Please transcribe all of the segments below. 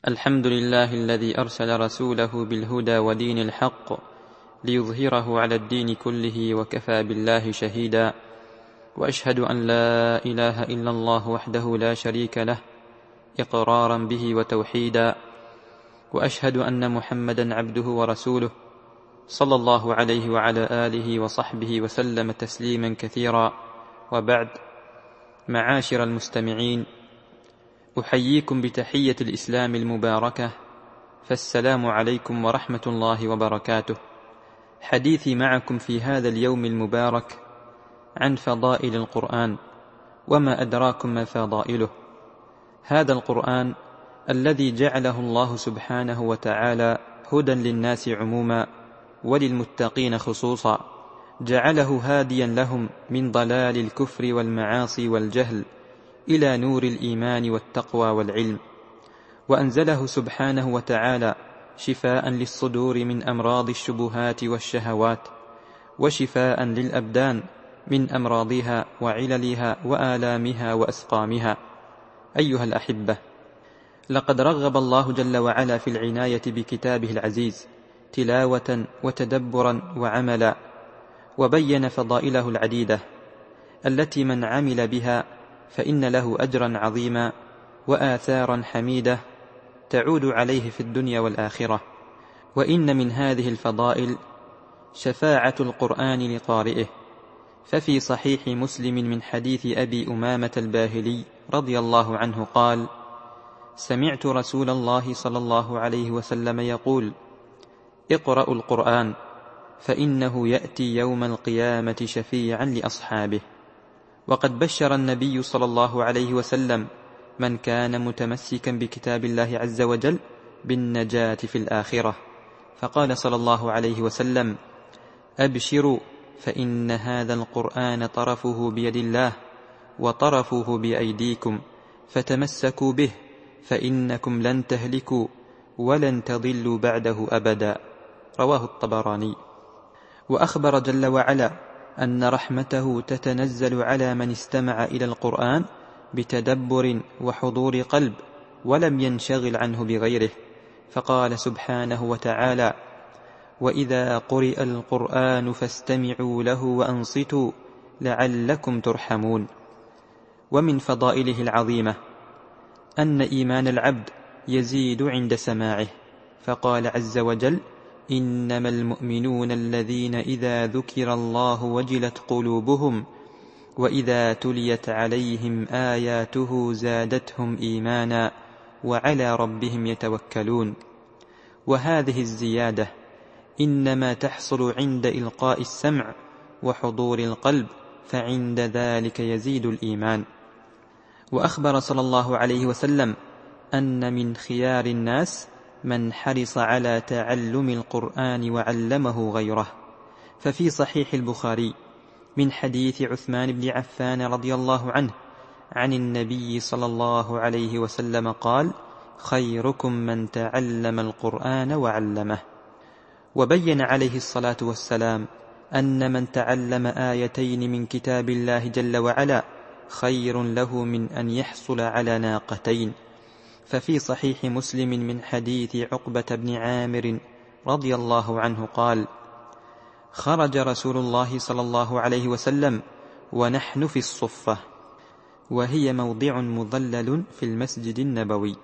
الحمد لله الذي أرسل رسوله بالهدى ودين الحق ليظهره على الدين كله وكفى بالله شهيدا. وأشهد أن لا إله إلا الله وحده لا شريك له إقرارا به وتوحيدا. وأشهد أن محمدا عبده ورسوله صلى الله عليه وعلى آله وصحبه وسلم تسليما كثيرا. وبعد، معاشر المستمعين، أحييكم بتحية الإسلام المباركة، فالسلام عليكم ورحمة الله وبركاته. حديثي معكم في هذا اليوم المبارك عن فضائل القرآن، وما أدراكم ما فضائله. هذا القرآن الذي جعله الله سبحانه وتعالى هدى للناس عموما وللمتقين خصوصا، جعله هاديا لهم من ضلال الكفر والمعاصي والجهل إلى نور الإيمان والتقوى والعلم، وأنزله سبحانه وتعالى شفاء للصدور من أمراض الشبهات والشهوات، وشفاء للأبدان من أمراضها وعللها وآلامها وأسقامها. أيها الأحبة، لقد رغب الله جل وعلا في العناية بكتابه العزيز تلاوة وتدبرا وعملا، وبين فضائله العديدة التي من عمل بها فإن له أجرا عظيما وآثارا حميدة تعود عليه في الدنيا والآخرة. وإن من هذه الفضائل شفاعة القرآن لقارئه، ففي صحيح مسلم من حديث أبي أمامة الباهلي رضي الله عنه قال: سمعت رسول الله صلى الله عليه وسلم يقول: اقرأوا القرآن فإنه يأتي يوم القيامة شفيعا لأصحابه. وقد بشر النبي صلى الله عليه وسلم من كان متمسكا بكتاب الله عز وجل بالنجاة في الآخرة، فقال صلى الله عليه وسلم: أبشروا فإن هذا القرآن طرفه بيد الله وطرفه بأيديكم، فتمسكوا به فإنكم لن تهلكوا ولن تضلوا بعده أبدا. رواه الطبراني. وأخبر جل وعلا أن رحمته تتنزل على من استمع إلى القرآن بتدبر وحضور قلب ولم ينشغل عنه بغيره، فقال سبحانه وتعالى: وإذا قرئ القرآن فاستمعوا له وأنصتوا لعلكم ترحمون. ومن فضائله العظيمة أن إيمان العبد يزيد عند سماعه، فقال عز وجل: إنما المؤمنون الذين إذا ذكر الله وجلت قلوبهم وإذا تليت عليهم آياته زادتهم إيمانا وعلى ربهم يتوكلون. وهذه الزيادة إنما تحصل عند إلقاء السمع وحضور القلب، فعند ذلك يزيد الإيمان. وأخبر صلى الله عليه وسلم أن من خيار الناس من حرص على تعلم القرآن وعلمه غيره، ففي صحيح البخاري من حديث عثمان بن عفان رضي الله عنه عن النبي صلى الله عليه وسلم قال: خيركم من تعلم القرآن وعلمه. وبين عليه الصلاة والسلام أن من تعلم آيتين من كتاب الله جل وعلا خير له من أن يحصل على ناقتين، ففي صحيح مسلم من حديث عقبة بن عامر رضي الله عنه قال: خرج رسول الله صلى الله عليه وسلم ونحن في الصفة، وهي موضع مظلل في المسجد النبوي،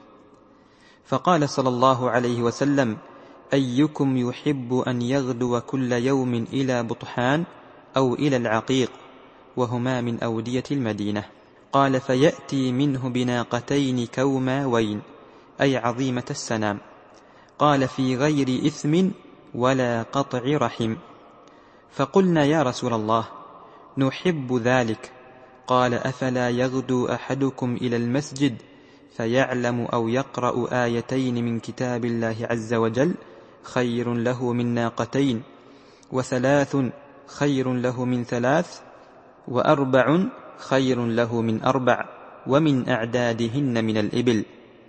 فقال صلى الله عليه وسلم: أيكم يحب أن يغدو كل يوم إلى بطحان أو إلى العقيق، وهما من أودية المدينة؟ قال: فيأتي منه بناقتين كوماوين، أي عظيمة السنام. قال: في غير إثم ولا قطع رحم. فقلنا: يا رسول الله، نحب ذلك. قال: أفلا يغدو أحدكم إلى المسجد فيعلم أو يقرأ آيتين من كتاب الله عز وجل خير له من ناقتين، وثلاث خير له من ثلاث، وأربع خير له من أربع، ومن أعدادهن من الإبل.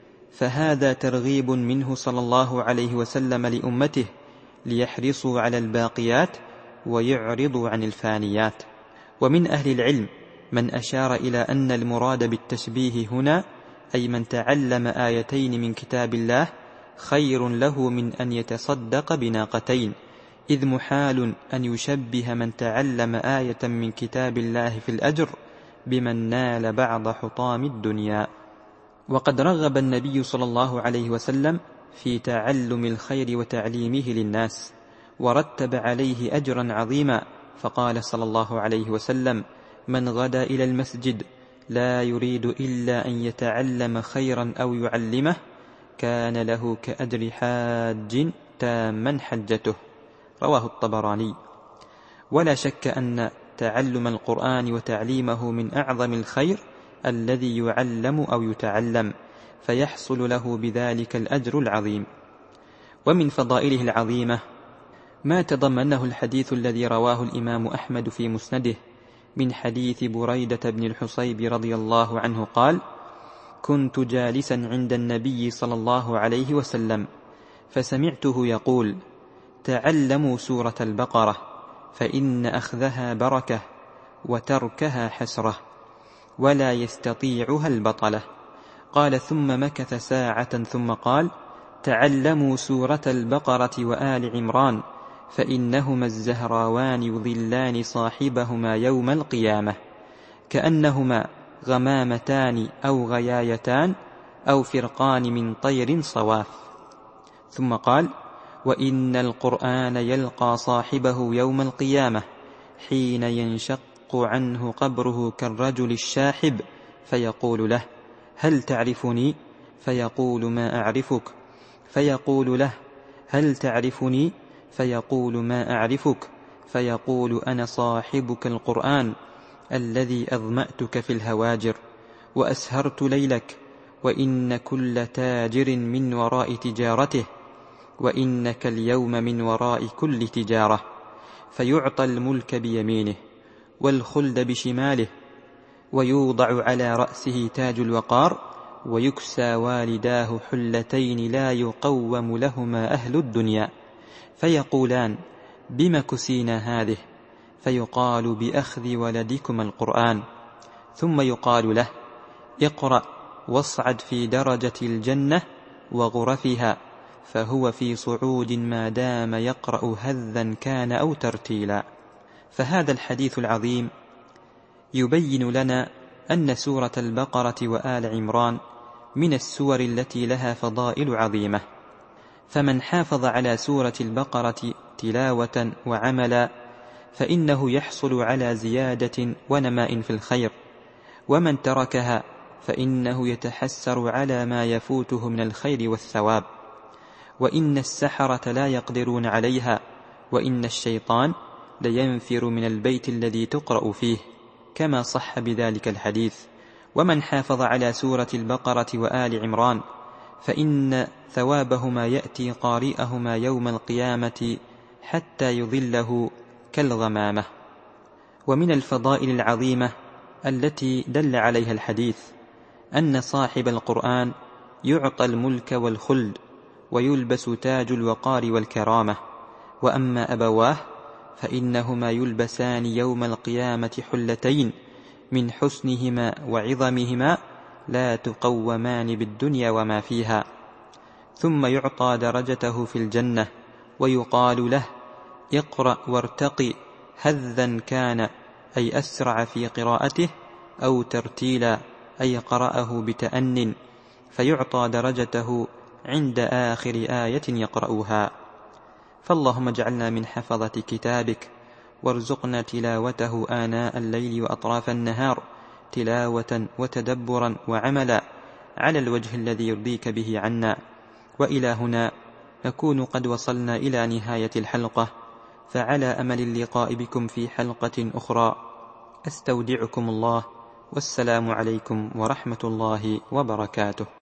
فهذا ترغيب منه صلى الله عليه وسلم لأمته ليحرصوا على الباقيات ويعرضوا عن الفانيات. ومن أهل العلم من أشار إلى أن المراد بالتشبيه هنا أي من تعلم آيتين من كتاب الله خير له من أن يتصدق بناقتين، إذ محال أن يشبه من تعلم آية من كتاب الله في الأجر بمن نال بعض حطام الدنيا. وقد رغب النبي صلى الله عليه وسلم في تعلم الخير وتعليمه للناس، ورتب عليه أجرا عظيما، فقال صلى الله عليه وسلم: من غدا إلى المسجد لا يريد إلا أن يتعلم خيرا أو يعلمه كان له كأجر حاج تاما حجته. رواه الطبراني. ولا شك أن تعلم القرآن وتعليمه من أعظم الخير الذي يعلم أو يتعلم، فيحصل له بذلك الأجر العظيم. ومن فضائله العظيمة ما تضمنه الحديث الذي رواه الإمام أحمد في مسنده من حديث بريدة بن الحصيب رضي الله عنه قال: كنت جالسا عند النبي صلى الله عليه وسلم فسمعته يقول: تعلموا سورة البقرة فإن أخذها بركة وتركها حسرة ولا يستطيعها البطلة. قال: ثم مكث ساعة ثم قال: تعلموا سورة البقرة وآل عمران فإنهما الزهراوان يظلان صاحبهما يوم القيامة كأنهما غمامتان أو غيايتان أو فرقان من طير صواف. ثم قال: وإن القرآن يلقى صاحبه يوم القيامة حين ينشق عنه قبره كالرجل الشاحب فيقول له: هل تعرفني؟ فيقول: ما أعرفك. فيقول له: هل تعرفني؟ فيقول: ما أعرفك. فيقول: أنا صاحبك القرآن الذي أظمأتك في الهواجر وأسهرت ليلك، وإن كل تاجر من وراء تجارته، وإنك اليوم من وراء كل تجارة. فيعطى الملك بيمينه والخلد بشماله، ويوضع على رأسه تاج الوقار، ويكسى والداه حلتين لا يقوم لهما أهل الدنيا، فيقولان: بم كسينا هذه؟ فيقال: بأخذ ولدكما القرآن. ثم يقال له: اقرأ واصعد في درجة الجنة وغرفها، فهو في صعود ما دام يقرأ هذا كان أو ترتيلا. فهذا الحديث العظيم يبين لنا أن سورة البقرة وآل عمران من السور التي لها فضائل عظيمة، فمن حافظ على سورة البقرة تلاوة وعملا فإنه يحصل على زيادة ونماء في الخير، ومن تركها فإنه يتحسر على ما يفوته من الخير والثواب. وإن السحرة لا يقدرون عليها، وإن الشيطان لينفر من البيت الذي تقرأ فيه، كما صح بذلك الحديث. ومن حافظ على سورة البقرة وآل عمران فإن ثوابهما يأتي قارئهما يوم القيامة حتى يظله كالغمامة. ومن الفضائل العظيمة التي دل عليها الحديث أن صاحب القرآن يعطى الملك والخلد ويلبس تاج الوقار والكرامة، وأما أبواه فإنهما يلبسان يوم القيامة حلتين من حسنهما وعظمهما لا تقومان بالدنيا وما فيها. ثم يعطى درجته في الجنة ويقال له: اقرأ وارتقي هذا كان، أي أسرع في قراءته، أو ترتيلا أي قرأه بتأن، فيعطى درجته عند آخر آية يقرأها. فاللهم اجعلنا من حفظة كتابك، وارزقنا تلاوته آناء الليل وأطراف النهار، تلاوة وتدبرا وعملا على الوجه الذي يرضيك به عنا. وإلى هنا نكون قد وصلنا إلى نهاية الحلقة، فعلى أمل اللقاء بكم في حلقة أخرى. أستودعكم الله، والسلام عليكم ورحمة الله وبركاته.